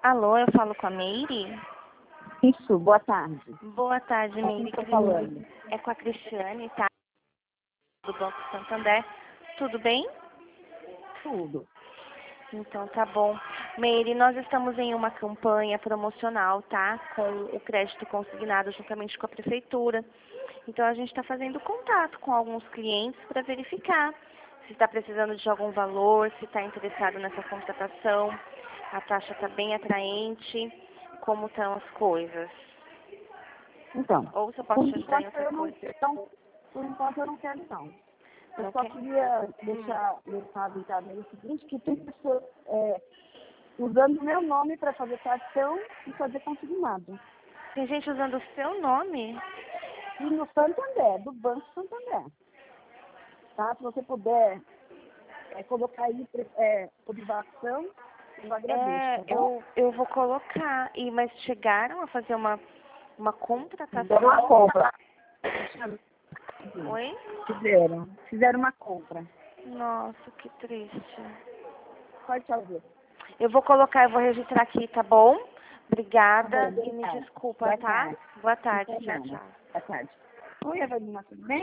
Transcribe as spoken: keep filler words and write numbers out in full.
Alô, eu falo com a Meire? Isso, boa tarde. Boa tarde, Com Meire. quem tô falando? É com a Cristiane, tá? Do Banco Santander. Tudo bem? Tudo. Então tá bom. Meire, nós estamos em uma campanha promocional, tá? Com o crédito consignado juntamente com a prefeitura. Então a gente está fazendo contato com alguns clientes para verificar se está precisando de algum valor, se está interessado nessa contratação. A taxa está bem atraente. Como estão as coisas? Então, Ou se eu posso por te ajudar em enquanto outra eu não, coisa? então, por enquanto eu não quero não. Eu Não só quer? queria deixar, deixar avisado aí o seguinte, que tem pessoas é, usando o meu nome para fazer cartão e fazer consignado. Tem gente usando o seu nome? E no Santander, do Banco Santander. Tá? Se você puder é, colocar aí é, observação, eu agradeço, É, tá bom? eu, eu vou colocar. E, mas chegaram a fazer uma, uma Fizeram uma contratação? compra. Oi? Fizeram. Fizeram uma compra. Nossa, que triste. Pode fazer. Eu vou colocar, eu vou registrar aqui, tá bom? Obrigada Tá bom, e me obrigada. desculpa, Boa tá? tarde. Boa tarde, Não tem tchau, nada. tchau. Boa tarde. Oi, Evelina, tudo bem?